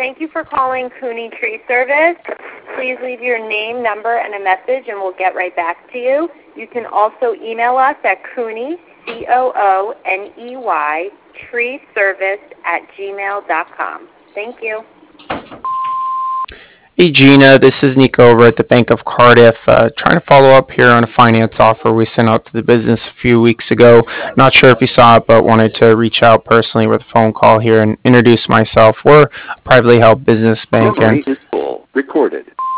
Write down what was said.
Thank you for calling Cooney Tree Service. Please leave your name, number, and a message, and we'll get right back to you. You can also email us at Cooney, COONEY, treeservice@gmail.com. Thank you. Hey Gina, this is Nico over at the Bank of Cardiff. Trying to follow up here on a finance offer we sent out to the business a few weeks ago. Not sure if you saw it, but wanted to reach out personally with a phone call here and introduce myself. We're a privately held business bank, Memory is full. Recorded.